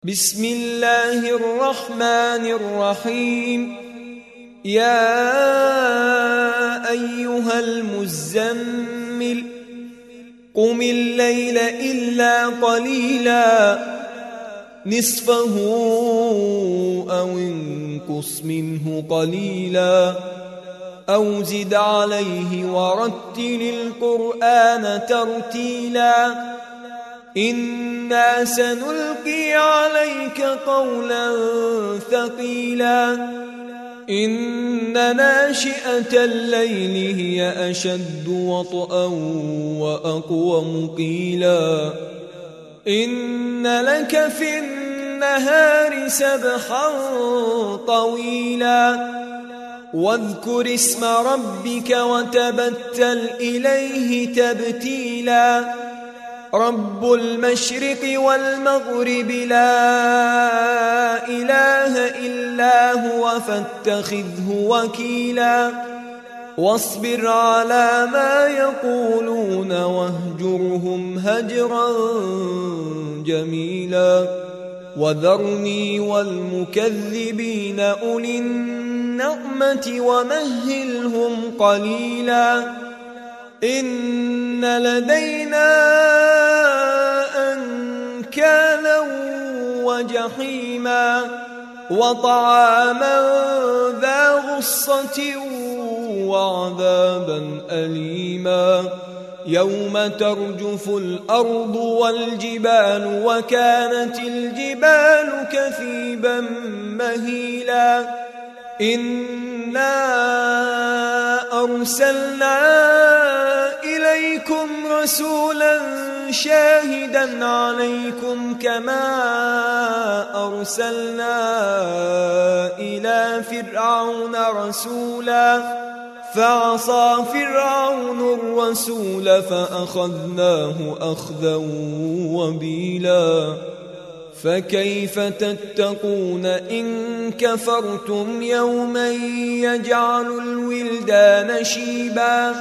بسم الله الرحمن الرحيم. يا أيها المزمل قم الليل إلا قليلا نصفه أو انقص منه قليلا أو زد عليه ورتل القرآن ترتيلا إنا سنلقي عليك قولا ثقيلا إن ناشئة الليل هي أشد وطئا وأقوم قيلا إن لك في النهار سبحا طويلا واذكر اسم ربك وتبتل إليه تبتيلا رب المشرق والمغرب لا إله إلا هو فاتخذه وكيلا واصبر على ما يقولون واهجرهم هجرا جميلا وذرني والمكذبين أولي النعمة ومهلهم قليلا إن لدينا أنكالا وجحيما وطعاما ذا غصة وعذابا أليما يوم ترجف الأرض والجبال وكانت الجبال كثيبا مهيلا إنا أرسلنا إليكم رسولا شاهدا عليكم كما أرسلنا إلى فرعون رسولا فعصى فرعون الرسول فأخذناه أخذا وبيلا فكيف تتقون إن كفرتم يوما يجعل الولدان شيبا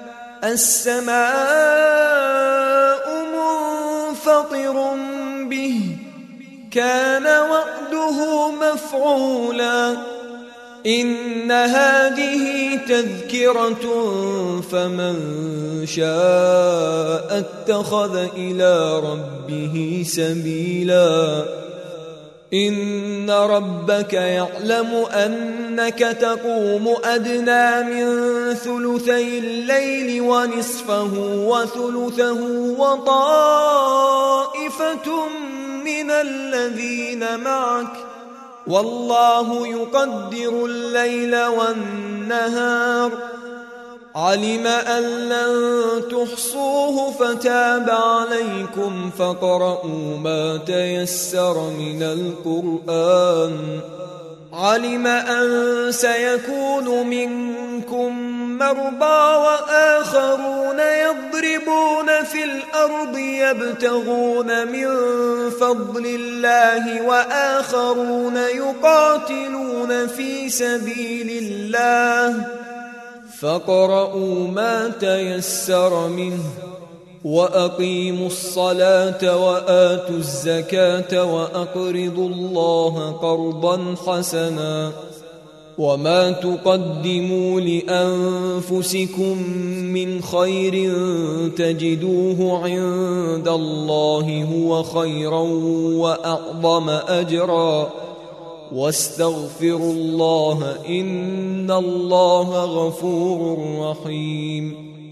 السماء منفطر به كان وعده مفعولا إن هذه تذكرة فمن شاء اتخذ إلى ربه سبيلا إن ربك يعلم أنك تقوم أدنى من ثلثي الليل ونصفه وثلثه وطائفة من الذين معك والله يقدر الليل والنهار علم أن لن تحصوه فتاب عليكم فاقرؤوا ما تيسر من القرآن علم أن سيكون منكم مرضى وآخرون يضربون في الأرض يبتغون من فضل الله وآخرون يقاتلون في سبيل الله فاقرؤوا ما تيسر منه وأقيموا الصلاة وآتوا الزكاة وأقرضوا الله قرضا حسنا وما تقدموا لأنفسكم من خير تجدوه عند الله هو خيرا وأعظم أجرا واستغفروا الله إن الله غفور رحيم